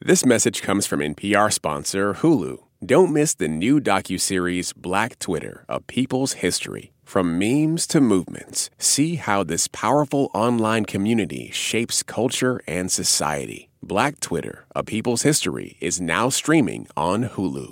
This message comes from NPR sponsor Hulu. Don't miss the new docuseries Black Twitter, A People's History. From memes to movements, see how this powerful online community shapes culture and society. Black Twitter, A People's History is now streaming on Hulu.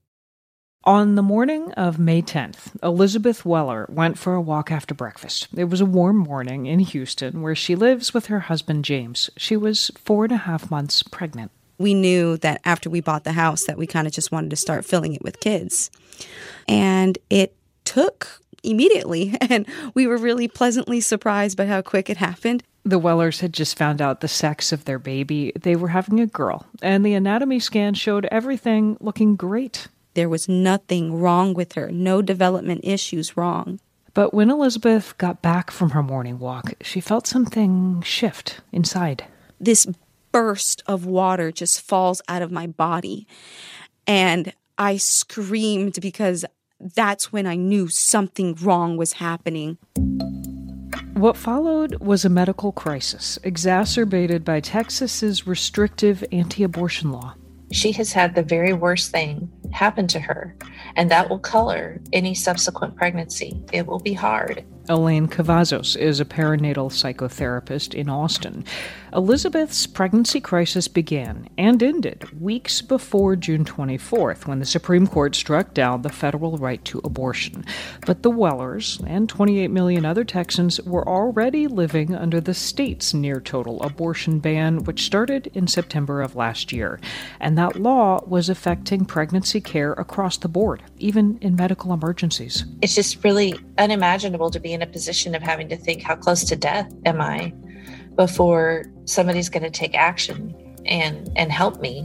On the morning of May 10th, Elizabeth Weller went for a walk after breakfast. It was a warm morning in Houston, where she lives with her husband, James. She was 4.5 months pregnant. We knew that after we bought the house that we kind of just wanted to start filling it with kids. And it took immediately, and we were really pleasantly surprised by how quick it happened. The Wellers had just found out the sex of their baby. They were having a girl, and the anatomy scan showed everything looking great. There was nothing wrong with her, no development issues wrong. But when Elizabeth got back from her morning walk, she felt something shift inside. This burst of water just falls out of my body. And I screamed because that's when I knew something wrong was happening. What followed was a medical crisis exacerbated by Texas's restrictive anti-abortion law. She has had the very worst thing happen to her, and that will color any subsequent pregnancy. It will be hard. Elaine Cavazos is a perinatal psychotherapist in Austin. Elizabeth's pregnancy crisis began and ended weeks before June 24th, when the Supreme Court struck down the federal right to abortion. But the Wellers and 28 million other Texans were already living under the state's near-total abortion ban, which started in September of last year. And that law was affecting pregnancy care across the board, even in medical emergencies. It's just really unimaginable to be in a position of having to think, how close to death am I before somebody's going to take action and help me.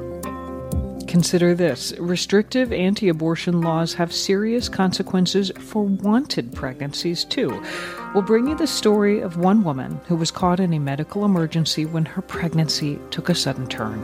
Consider this. Restrictive anti-abortion laws have serious consequences for wanted pregnancies, too. We'll bring you the story of one woman who was caught in a medical emergency when her pregnancy took a sudden turn.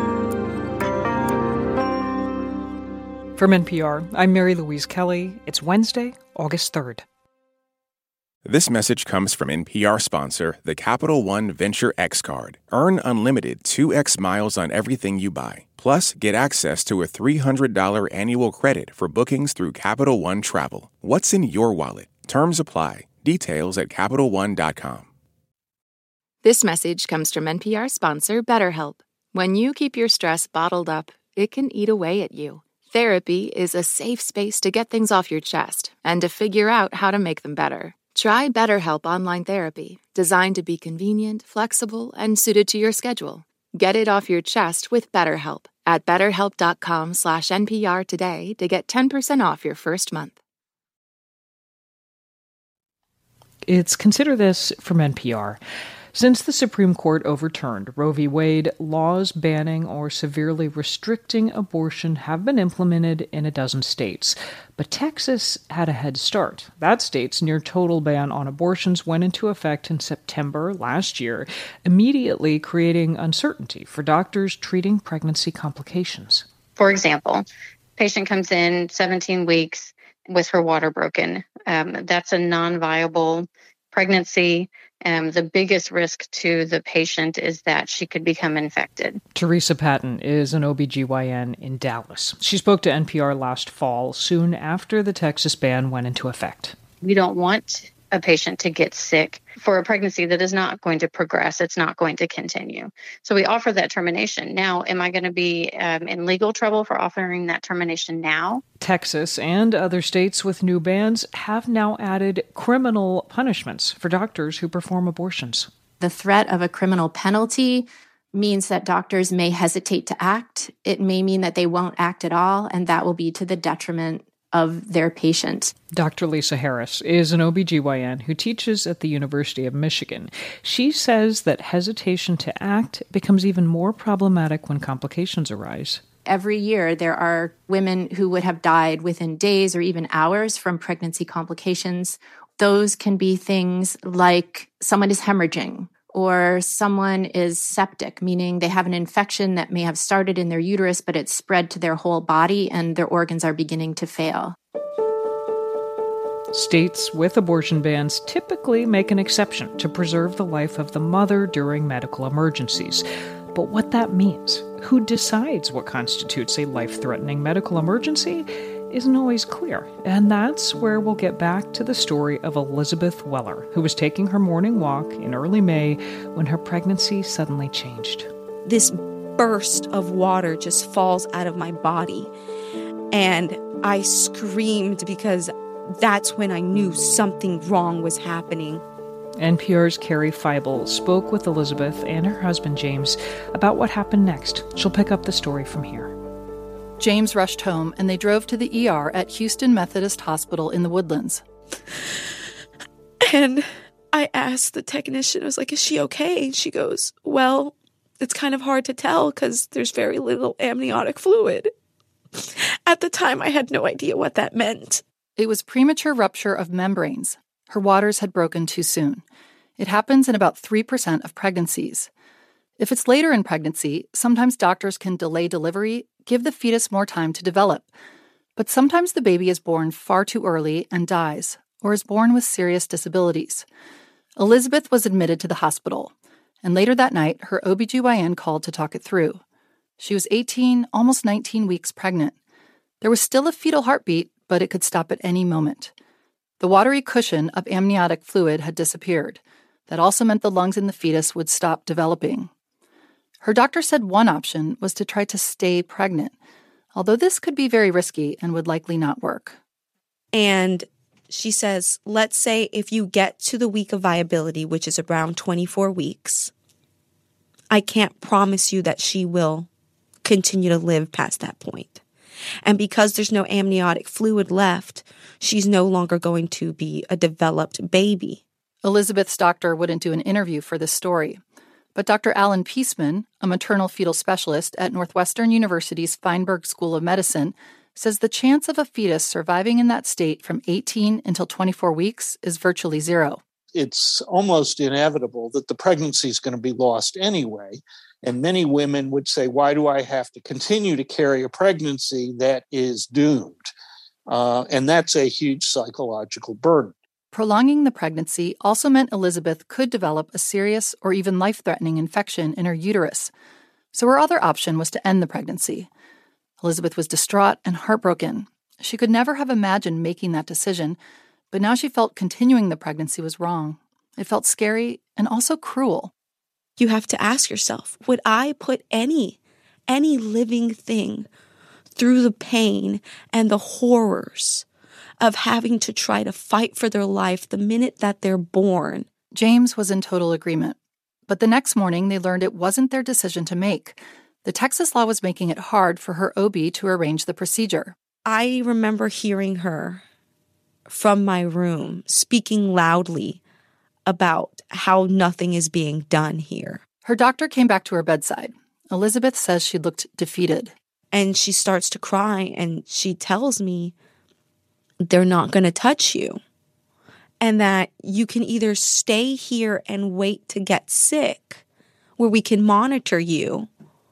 From NPR, I'm Mary Louise Kelly. It's Wednesday, August 3rd. This message comes from NPR sponsor, the Capital One Venture X Card. Earn unlimited 2x miles on everything you buy. Plus, get access to a $300 annual credit for bookings through Capital One Travel. What's in your wallet? Terms apply. Details at CapitalOne.com. This message comes from NPR sponsor, BetterHelp. When you keep your stress bottled up, it can eat away at you. Therapy is a safe space to get things off your chest and to figure out how to make them better. Try BetterHelp Online Therapy, designed to be convenient, flexible, and suited to your schedule. Get it off your chest with BetterHelp at BetterHelp.com/NPR today to get 10% off your first month. It's Consider This from NPR. Since the Supreme Court overturned Roe v. Wade, laws banning or severely restricting abortion have been implemented in a dozen states. But Texas had a head start. That state's near-total ban on abortions went into effect in September last year, immediately creating uncertainty for doctors treating pregnancy complications. For example, patient comes in 17 weeks with her water broken. That's a non-viable pregnancy. The biggest risk to the patient is that she could become infected. Teresa Patton is an OBGYN in Dallas. She spoke to NPR last fall, soon after the Texas ban went into effect. We don't want a patient to get sick for a pregnancy that is not going to progress. It's not going to continue. So we offer that termination. Now, am I going to be in legal trouble for offering that termination now? Texas and other states with new bans have now added criminal punishments for doctors who perform abortions. The threat of a criminal penalty means that doctors may hesitate to act. It may mean that they won't act at all, and that will be to the detriment of their patient. Dr. Lisa Harris is an OBGYN who teaches at the University of Michigan. She says that hesitation to act becomes even more problematic when complications arise. Every year, there are women who would have died within days or even hours from pregnancy complications. Those can be things like someone is hemorrhaging, or someone is septic, meaning they have an infection that may have started in their uterus, but it's spread to their whole body and their organs are beginning to fail. States with abortion bans typically make an exception to preserve the life of the mother during medical emergencies. But what that means, who decides what constitutes a life-threatening medical emergency isn't always clear. And that's where we'll get back to the story of Elizabeth Weller, who was taking her morning walk in early May when her pregnancy suddenly changed. This burst of water just falls out of my body. And I screamed because that's when I knew something wrong was happening. NPR's Carrie Feibel spoke with Elizabeth and her husband, James, about what happened next. She'll pick up the story from here. James rushed home, and they drove to the ER at Houston Methodist Hospital in the Woodlands. And I asked the technician, I was like, is she okay? And she goes, well, it's kind of hard to tell because there's very little amniotic fluid. At the time, I had no idea what that meant. It was premature rupture of membranes. Her waters had broken too soon. It happens in about 3% of pregnancies. If it's later in pregnancy, sometimes doctors can delay delivery, give the fetus more time to develop. But sometimes the baby is born far too early and dies, or is born with serious disabilities. Elizabeth was admitted to the hospital, and later that night, her OBGYN called to talk it through. She was 18, almost 19 weeks pregnant. There was still a fetal heartbeat, but it could stop at any moment. The watery cushion of amniotic fluid had disappeared. That also meant the lungs in the fetus would stop developing. Her doctor said one option was to try to stay pregnant, although this could be very risky and would likely not work. And she says, let's say if you get to the week of viability, which is around 24 weeks, I can't promise you that she will continue to live past that point. And because there's no amniotic fluid left, she's no longer going to be a developed baby. Elizabeth's doctor wouldn't do an interview for this story. But Dr. Alan Peaceman, a maternal fetal specialist at Northwestern University's Feinberg School of Medicine, says the chance of a fetus surviving in that state from 18 until 24 weeks is virtually zero. It's almost inevitable that the pregnancy is going to be lost anyway. And many women would say, why do I have to continue to carry a pregnancy that is doomed? And that's a huge psychological burden. Prolonging the pregnancy also meant Elizabeth could develop a serious or even life-threatening infection in her uterus. So her other option was to end the pregnancy. Elizabeth was distraught and heartbroken. She could never have imagined making that decision, but now she felt continuing the pregnancy was wrong. It felt scary and also cruel. You have to ask yourself, would I put any living thing through the pain and the horrors of having to try to fight for their life the minute that they're born? James was in total agreement. But the next morning, they learned it wasn't their decision to make. The Texas law was making it hard for her OB to arrange the procedure. I remember hearing her from my room speaking loudly about how nothing is being done here. Her doctor came back to her bedside. Elizabeth says she looked defeated. And she starts to cry, and she tells me, they're not going to touch you. And that you can either stay here and wait to get sick, where we can monitor you,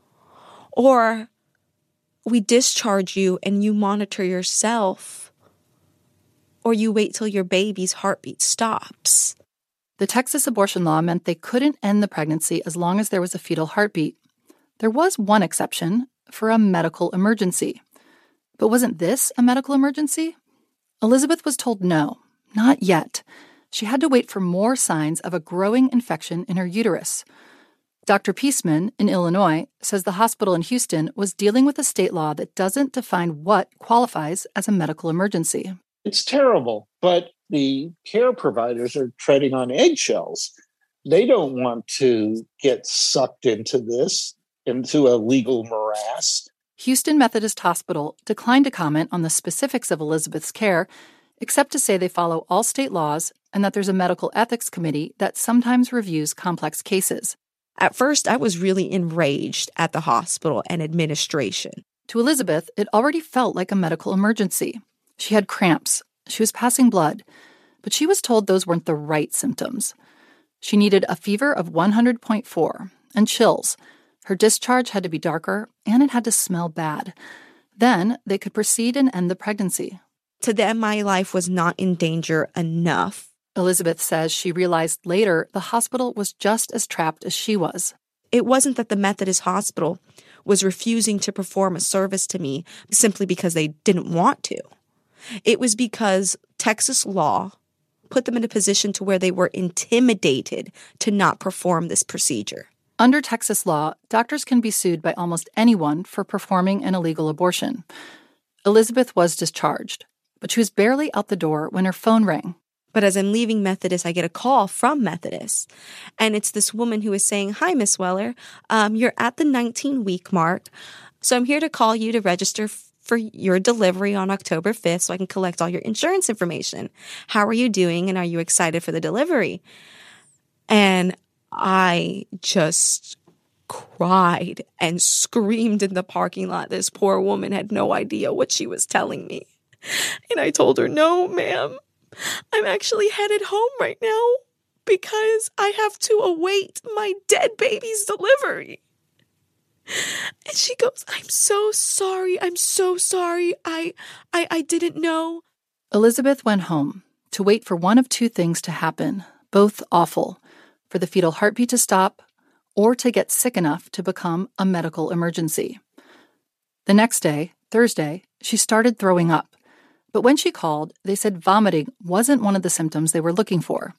or we discharge you and you monitor yourself, or you wait till your baby's heartbeat stops. The Texas abortion law meant they couldn't end the pregnancy as long as there was a fetal heartbeat. There was one exception for a medical emergency. But wasn't this a medical emergency? Elizabeth was told no, not yet. She had to wait for more signs of a growing infection in her uterus. Dr. Peaceman in Illinois says the hospital in Houston was dealing with a state law that doesn't define what qualifies as a medical emergency. It's terrible, but the care providers are treading on eggshells. They don't want to get sucked into this, into a legal morass. Houston Methodist Hospital declined to comment on the specifics of Elizabeth's care, except to say they follow all state laws and that there's a medical ethics committee that sometimes reviews complex cases. At first, I was really enraged at the hospital and administration. To Elizabeth, it already felt like a medical emergency. She had cramps. She was passing blood. But she was told those weren't the right symptoms. She needed a fever of 100.4 and chills. Her discharge had to be darker, and it had to smell bad. Then they could proceed and end the pregnancy. To them, my life was not in danger enough. Elizabeth says she realized later the hospital was just as trapped as she was. It wasn't that the Methodist hospital was refusing to perform a service to me simply because they didn't want to. It was because Texas law put them in a position to where they were intimidated to not perform this procedure. Under Texas law, doctors can be sued by almost anyone for performing an illegal abortion. Elizabeth was discharged, but she was barely out the door when her phone rang. But as I'm leaving Methodist, I get a call from Methodist, and it's this woman who is saying, "Hi, Miss Weller, you're at the 19-week mark, so I'm here to call you to register for your delivery on October 5th so I can collect all your insurance information. How are you doing, and are you excited for the delivery?" And I just cried and screamed in the parking lot. This poor woman had no idea what she was telling me. And I told her, "No, ma'am, I'm actually headed home right now because I have to await my dead baby's delivery." And she goes, I'm so sorry. I didn't know." Elizabeth went home to wait for one of two things to happen, both awful: for the fetal heartbeat to stop or to get sick enough to become a medical emergency. The next day, Thursday, she started throwing up. But when she called, they said vomiting wasn't one of the symptoms they were looking for.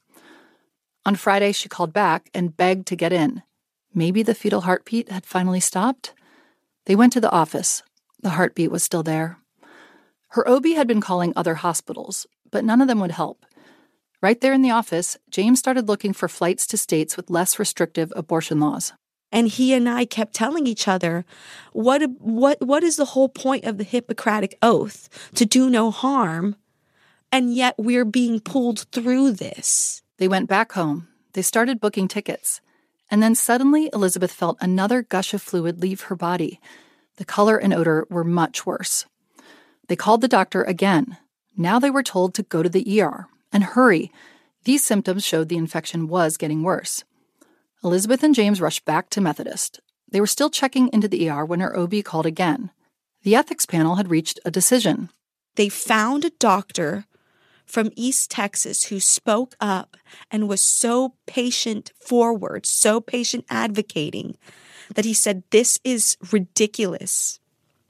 On Friday, she called back and begged to get in. Maybe the fetal heartbeat had finally stopped? They went to the office. The heartbeat was still there. Her OB had been calling other hospitals, but none of them would help. Right there in the office, James started looking for flights to states with less restrictive abortion laws. And he and I kept telling each other, what is the whole point of the Hippocratic Oath? To do no harm. And yet we're being pulled through this. They went back home. They started booking tickets. And then suddenly Elizabeth felt another gush of fluid leave her body. The color and odor were much worse. They called the doctor again. Now they were told to go to the ER and hurry. These symptoms showed the infection was getting worse. Elizabeth and James rushed back to Methodist. They were still checking into the ER when her OB called again. The ethics panel had reached a decision. They found a doctor from East Texas who spoke up and was so patient forward, so patient advocating, that he said, "This is ridiculous."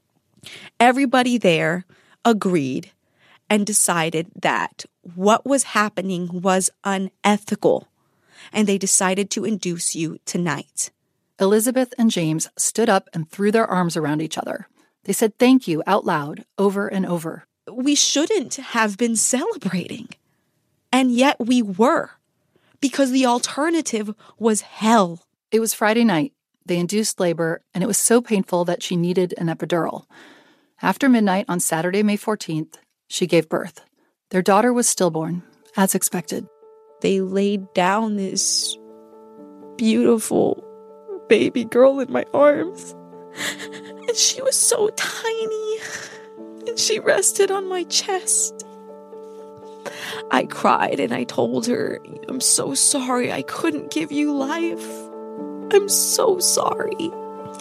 Everybody there agreed and decided that what was happening was unethical, and they decided to induce you tonight. Elizabeth and James stood up and threw their arms around each other. They said thank you out loud, over and over. We shouldn't have been celebrating, and yet we were, because the alternative was hell. It was Friday night. They induced labor, and it was so painful that she needed an epidural. After midnight on Saturday, May 14th, she gave birth. Their daughter was stillborn, as expected. They laid down this beautiful baby girl in my arms, and she was so tiny, and she rested on my chest. I cried and I told her, "I'm so sorry I couldn't give you life. I'm so sorry."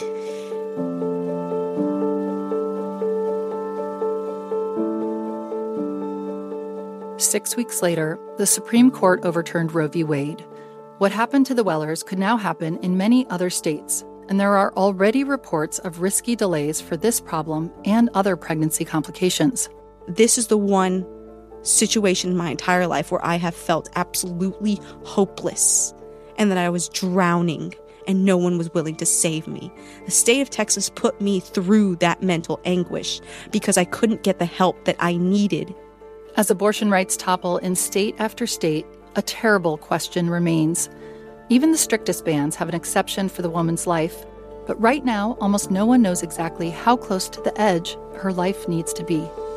Six weeks later, the Supreme Court overturned Roe v. Wade. What happened to the Wellers could now happen in many other states, and there are already reports of risky delays for this problem and other pregnancy complications. This is the one situation in my entire life where I have felt absolutely hopeless and that I was drowning and no one was willing to save me. The state of Texas put me through that mental anguish because I couldn't get the help that I needed. As abortion rights topple in state after state, a terrible question remains. Even the strictest bans have an exception for the woman's life, but right now, almost no one knows exactly how close to the edge her life needs to be.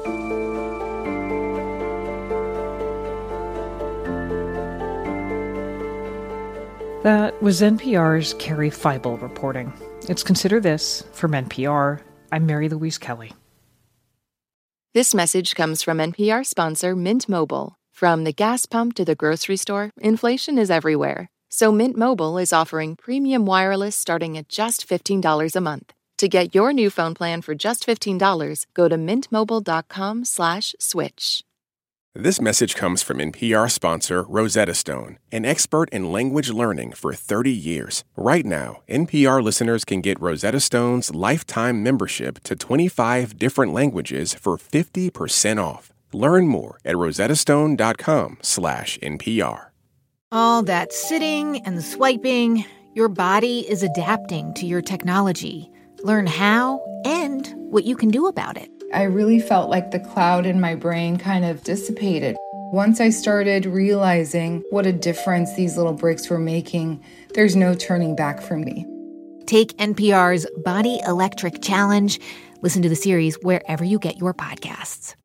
That was NPR's Carrie Feibel reporting. It's Consider This from NPR. I'm Mary Louise Kelly. This message comes from NPR sponsor Mint Mobile. From the gas pump to the grocery store, inflation is everywhere. So Mint Mobile is offering premium wireless starting at just $15 a month. To get your new phone plan for just $15, go to mintmobile.com/switch. This message comes from NPR sponsor Rosetta Stone, an expert in language learning for 30 years. Right now, NPR listeners can get Rosetta Stone's lifetime membership to 25 different languages for 50% off. Learn more at rosettastone.com/NPR. All that sitting and swiping, your body is adapting to your technology. Learn how and what you can do about it. I really felt like the cloud in my brain kind of dissipated. Once I started realizing what a difference these little breaks were making, there's no turning back for me. Take NPR's Body Electric Challenge. Listen to the series wherever you get your podcasts.